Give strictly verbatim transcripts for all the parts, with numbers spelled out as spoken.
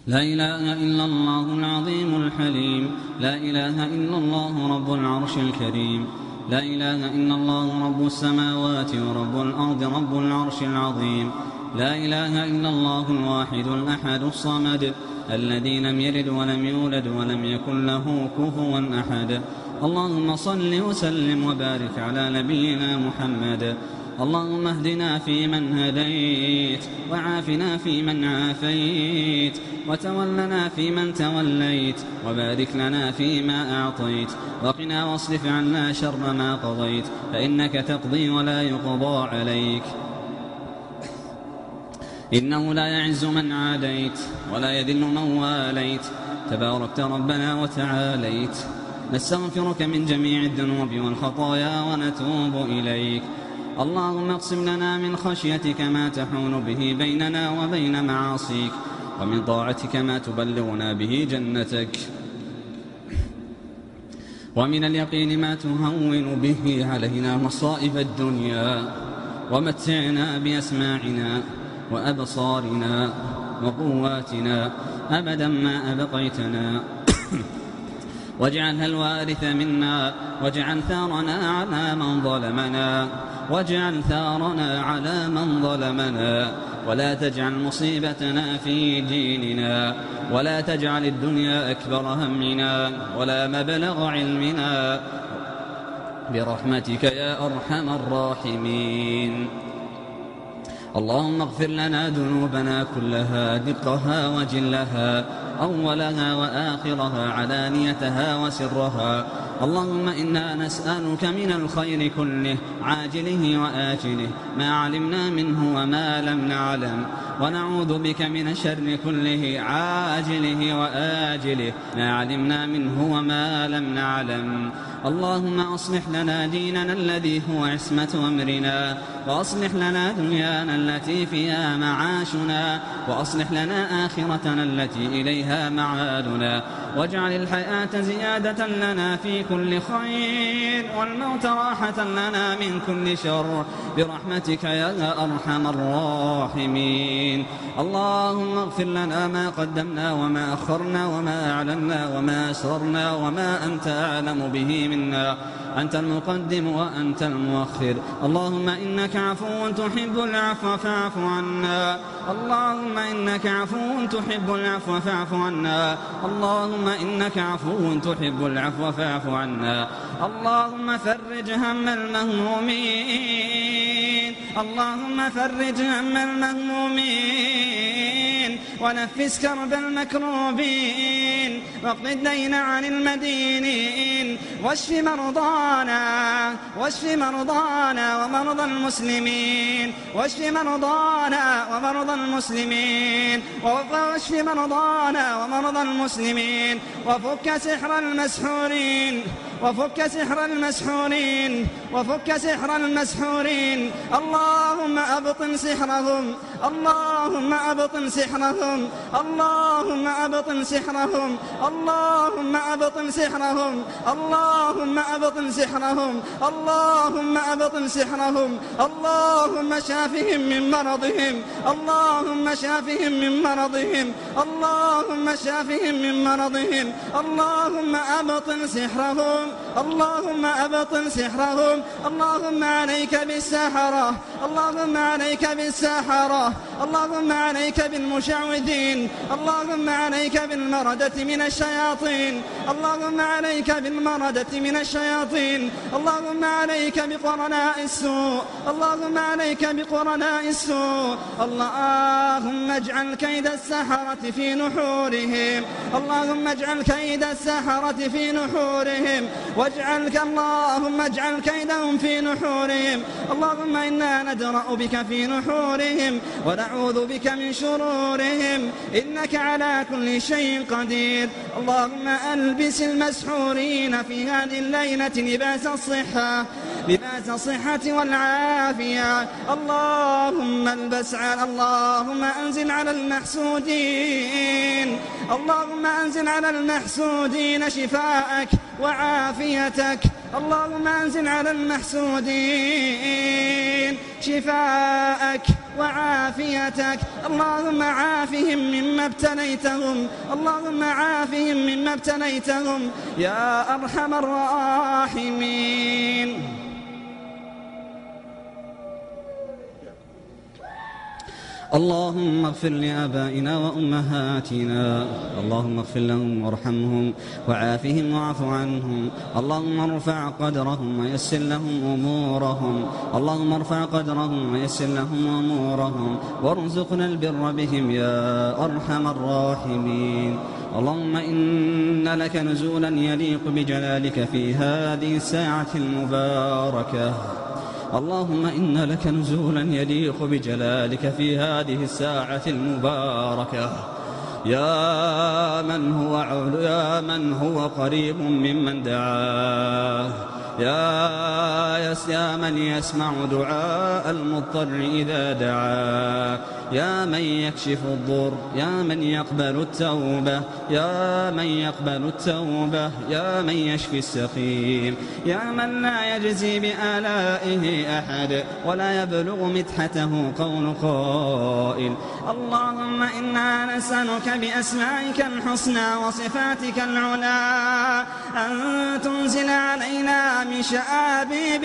لا إله إلا الله العظيم الحليم. لا إله إلا الله رب العرش الكريم. لا إله إلا الله رب السماوات ورب الأرض رب العرش العظيم. لا إله إلا الله الواحد الأحد الصمد الذي لم يلد ولم يولد ولم يكن له كفوا أحد. اللهم صل وسلم وبارك على نبينا محمد. اللهم اهدنا فيمن هديت، وعافنا فيمن عافيت، وتولنا فيمن توليت، وبارك لنا فيما أعطيت، وقنا واصرف عنا شر ما قضيت، فإنك تقضي ولا يقضى عليك، إنه لا يعز من عاديت ولا يذل من واليت، تباركت ربنا وتعاليت. نستغفرك من جميع الذنوب والخطايا ونتوب إليك. اللهم اقسم لنا من خشيتك ما تحول به بيننا وبين معاصيك، ومن طاعتك ما تبلغنا به جنتك، ومن اليقين ما تهون به علينا مصائب الدنيا، ومتعنا بأسماعنا وأبصارنا وقواتنا أبدا ما أبقيتنا، واجعلها الوارث منا، واجعل ثارنا على من ظلمنا، واجعل ثارنا على من ظلمنا، ولا تجعل مصيبتنا في ديننا، ولا تجعل الدنيا أكبر همنا ولا مبلغ علمنا، برحمتك يا أرحم الراحمين. اللهم اغفر لنا ذنوبنا كلها دقها وجلها، أولها وآخرها، علانيتها وسرها. اللهم إنا نسألك من الخير كله عاجله وآجله، ما علمنا منه وما لم نعلم، ونعوذ بك من الشر كله عاجله وآجله، ما علمنا منه وما لم نعلم. اللهم أصلح لنا ديننا الذي هو عصمة أمرنا، وأصلح لنا دنيانا التي فيها معاشنا، وأصلح لنا آخرتنا التي إليها معادنا، واجعل الحياة زيادة لنا في كل خير، والموت راحة لنا من كل شر، برحمتك يا أرحم الراحمين. اللهم اغفر لنا ما قدمنا وما أخرنا وما أعلنا وما أسررنا وما أنت أعلم به منا، أنت المقدم وأنت المؤخر. اللهم إنك عفو تحب العفو فاعف عنا. اللهم إنك عفو تحب العفو فاعف عنا. اللهم إنك عفو تحب العفو فاعف عنا. اللهم فرج هم المهمومين، اللهم فرج هم المهمومين، ونفس كرب المكروبين، واقض الدين عن المدينين، واشف مرضانا واشف مرضانا ومرضى المسلمين، واشف مرضانا ومرضى المسلمين، واشف مرضانا ومرضى المسلمين، وفك سحر المسحورين، وفك سحر المسحورين، وفك سحر المسحورين. اللهم أبطن سحرهم، اللهم أبطن سحرهم، اللهم أبطن سحرهم، اللهم أبطن سحرهم، اللهم أبطن سحرهم، اللهم أبطن سحرهم. اللهم شافهم من مرضهم، اللهم شافهم من مرضهم، اللهم شافهم من مرضهم. اللهم أبطن سحرهم، اللهم أبطن سحرهم. اللهم عليك بالسحرة، اللهم عليك بالسحرة، اللهم عليك بالمشعوذين، اللهم عليك بالمردة من الشياطين، اللهم عليك بالمردة من الشياطين، اللهم عليك بقرناء السوء، اللهم عليك بقرناء السوء. اللهم اجعل كيد السحرة في نحورهم، اللهم اجعل كيد السحرة في نحورهم، واجعلك اللهم اجعل كيدهم في نحورهم. اللهم إنا ندرأ بك في نحورهم ونعوذ بك من شرورهم، إنك على كل شيء قدير. اللهم ألبس المسحورين في هذه الليلة لباس الصحة، لباس الصحة والعافية. اللهم البس على اللهم أنزل على المحسودين، اللهم أنزل على المحسودين شفاءك وعافيتك. اللهم أنزل على المحسودين المسلمين شفاءك وعافيتك. اللهم عافهم مما ابتليتهم، اللهم عافهم مما ابتليتهم يا أرحم الراحمين. اللهم اغفر لآبائنا وأمهاتنا، اللهم اغفر لهم وارحمهم وعافهم واعف عنهم. اللهم ارفع قدرهم ويسر لهم أمورهم، اللهم ارفع قدرهم ويسر لهم أمورهم وارزقنا البر بهم يا أرحم الراحمين. اللهم إن لك نزولا يليق بجلالك في هذه الساعة المباركة، اللهم إن لك نزولا يليق بجلالك في هذه الساعة المباركة يا من هو عول يا من هو قريب ممن دعاه، يا يس يا من يسمع دعاء المضطر إذا دعاه، يا من يكشف الضر، يا من يقبل التوبة، يا من يقبل التوبة، يا من يشفي السقيم، يا من لا يجزي بآلائه أحد ولا يبلغ مدحته قول قائل. اللهم إنا نسألك بأسمائك الحسنى وصفاتك العلى أن تنزل علينا من شآبيب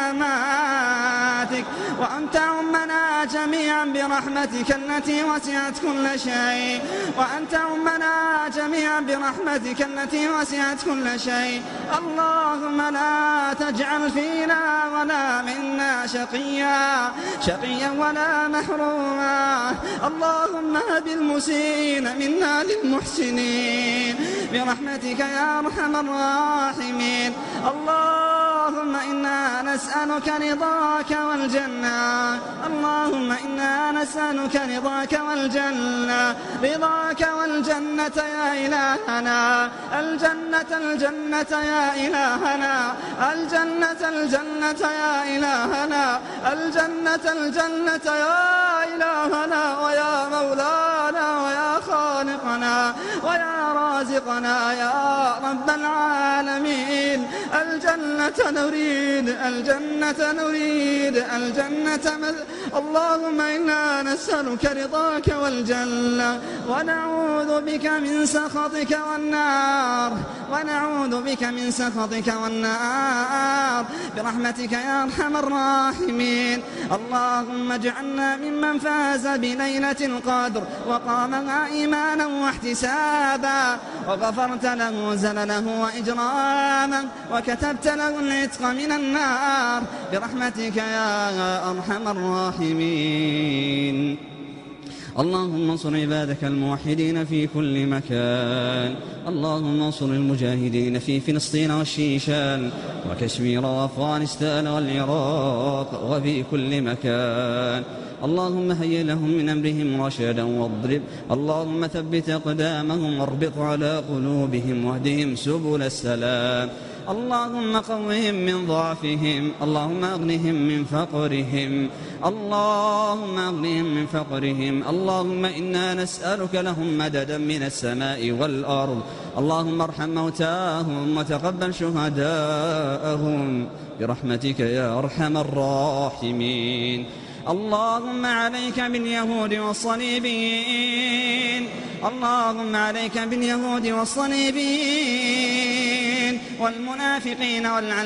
رحماتك، وأن تعمنا جميعا برحمتك التي وسعت كل شيء، وأن تعمنا جميعا برحمتك التي وسعت كل شيء. اللهم لا تجعل فينا ولا منا شقيا شقيا ولا محروما. اللهم هب المسيئين منا للمحسنين برحمتك يا أرحم الراحمين. اللهم إنا نسألك رضاك والجنة، اللهم إنا نسألك رضاك والجنة، رضاك والجنة يا إلهنا، الجنة الجنة يا إلهنا، الجنة الجنة يا إلهنا، الجنة الجنة يا إلهنا ويا مولانا ويا خالقنا ويا رازقنا يا رب العالمين. الجنة نريد، الجنة نريد، الجنة مذ... اللهم إنا نسألك رضاك والجنة ونعوذ بك من سخطك والنار، ونعوذ بك من سخطك والنار برحمتك يا أرحم الراحمين. اللهم اجعلنا ممن فاز بليلة القدر وقامها إيمانا واحتسابا، وغفرت له زلله وإجراما، وكتبت له العتق من النار برحمتك يا أرحم الراحمين. اللهم انصر عبادك الموحدين في كل مكان، اللهم انصر المجاهدين في فلسطين والشيشان وكشمير وأفغانستان والعراق وفي كل مكان. اللهم هيئ لهم من أمرهم رشدا واضرب، اللهم ثبت أقدامهم واربط على قلوبهم واهدهم سبل السلام. اللهم قوهم من ضعفهم، اللهم أغنهم من فقرهم، اللهم أغنهم من فقرهم. اللهم إنا نسألك لهم مددا من السماء والأرض. اللهم ارحم موتاهم وتقبل شهداءهم برحمتك يا أرحم الراحمين. اللهم عليك باليهود والصليبيين، اللهم عليك باليهود والصليبيين والمنافقين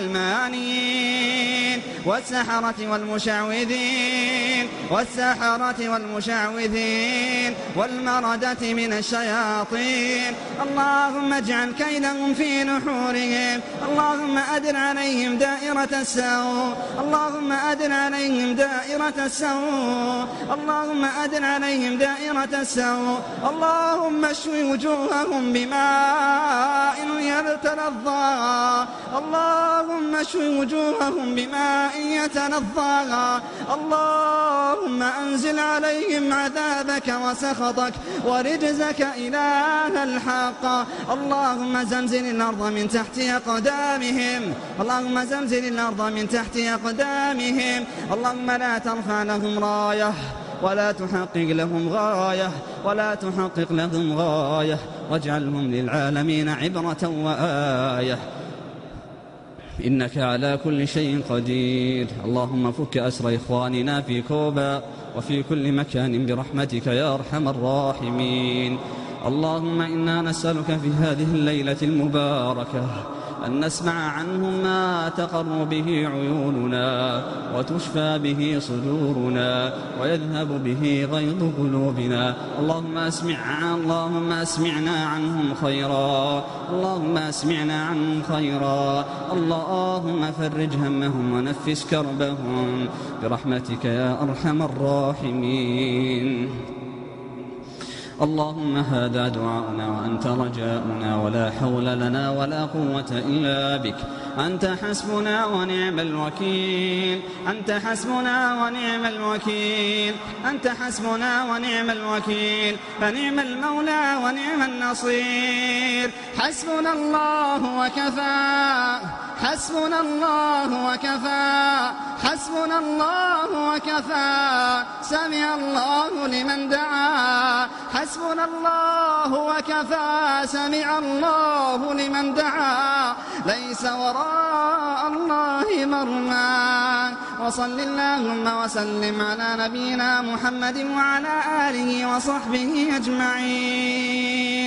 والعلمانيين والسحرة والمشعوذين والسحرة والمشعوذين والمردة من الشياطين. اللهم اجعل كيدهم في نحورهم، اللهم أدر عليهم دائرة السوء، اللهم أدر عليهم دائرة السوء، اللهم أدر عليهم دائرة السوء. اللهم اشف وجوههم بماء يتلظى، اللهم اشف وجوههم بماء يتلظى. اللهم أنزل عليهم عذابك وسخطك ورجزك إله الحق. اللهم زلزل الأرض من تحت أقدامهم، اللهم زلزل الأرض من تحت أقدامهم. اللهم لا ترفع لهم راية ولا تحقق لهم غاية ولا تحقق لهم غاية، واجعلهم للعالمين عبرة وآية. إنك على كل شيء قدير. اللهم فك أسر إخواننا في كوبا وفي كل مكان برحمتك يا أرحم الراحمين. اللهم إنا نسألك في هذه الليلة المباركة أن نسمع عنهم ما تقر به عيوننا وتشفى به صدورنا ويذهب به غيظ قلوبنا. اللهم أسمع اللهم أسمعنا عنهم خيرا اللهم أسمعنا عنهم خيرا اللهم فرج همهم ونفس كربهم برحمتك يا أرحم الراحمين. اللهم هذا دعاؤنا وأنت رجاؤنا ولا حول لنا ولا قوة إلا بك. أنت حسبنا ونعم الوكيل أنت حسبنا ونعم الوكيل أنت حسبنا ونعم الوكيل فنعم المولى ونعم النصير. حسبنا الله وكفى حسبنا الله وكفى حسبنا الله وكفى سمع الله لمن دعا. حسبنا الله وكفى سمع الله لمن دعا. ليس وراء الله مرمى. وصل اللهم وسلم على نبينا محمد وعلى آله وصحبه أجمعين.